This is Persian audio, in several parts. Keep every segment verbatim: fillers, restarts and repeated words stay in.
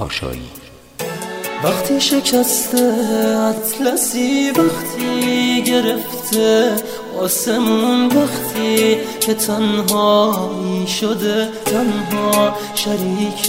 پاشایی. وقتی شکسته اطلسی، وقتی گرفته آسمون، وقتی که تنهایی شده تنها شریک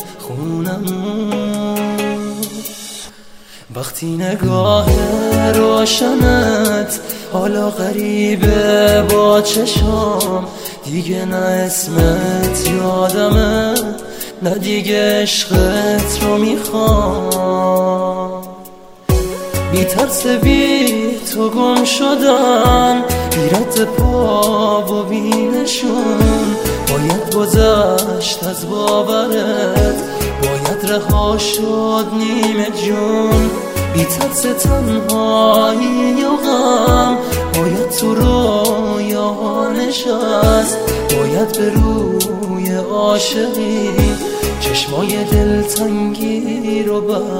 خونمون، وقتی نگاه روشنت حالا غریبه با چشام، دیگه نه اسمت یادمه نه دیگه عشقت رو میخوام. بی ترس بی تو گم شدن، بی رد پا و بی نشون، باید گذشت از باورت، باید رها شد نیمه جون. بی ترس تنهایی و غم، باید تو رویا نشست، باید به روی عاشقی چشمای دلتنگی رو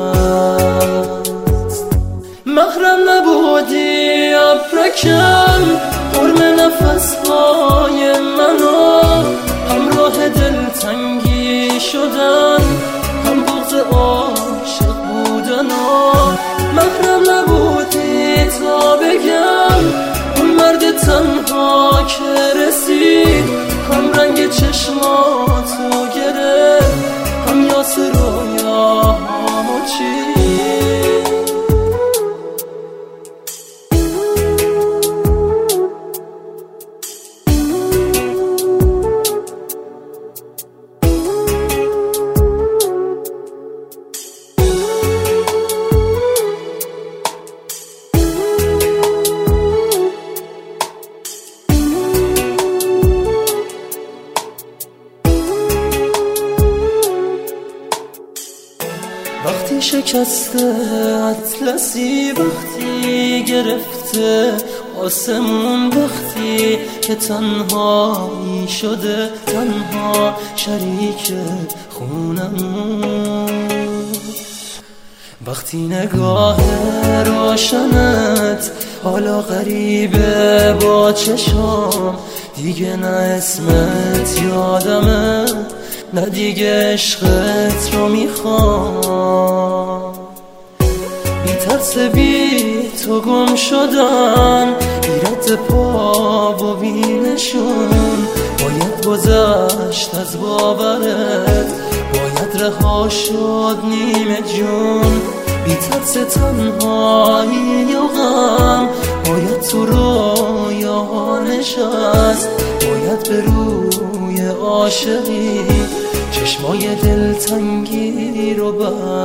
بست. محرم نبودی ابرکم، حرم نفسهای منو، همراه دلتنگی شدن، هم بغض عاشق بودن. محرم نبودی تا بگم اون مرد تنها که رسید، هم رنگ چشماتو گرفت، هم یاس رویامو چید. وقتی شکسته اطلسی، وقتی گرفته آسمون، وقتی که تنهایی شده تنها شریک خونمون، وقتی نگاه روشنت حالا غریبه با چشام، دیگه نه اسمت یادمه نه دیگه عشقت رو میخوام. بی ترس بی تو گم شدن، بی رد پا و بی نشون، باید گذشت از باورت، باید رها شد نیمه جون. بی ترس تنهایی و غم، باید تو رویا نشست، باید به روی عاشقی چشمای دلتنگی رو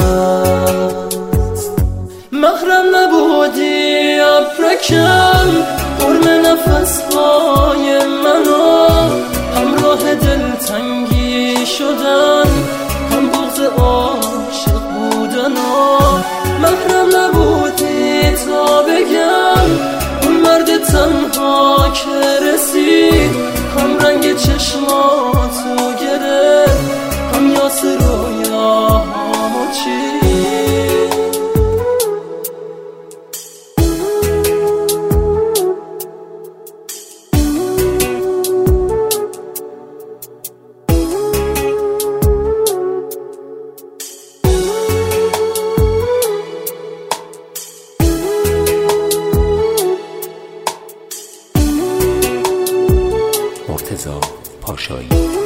بست. محرم نبودی ابرکم، حرم نفسهای منو، همراه دلتنگی شدن، هم بغض عاشق بودن. محرم نبودی تا بگم اون مرد تنها که رسید، هم رنگ چشماتو گرفت، هم یاس رویامو چید. مرتضی پاشایی.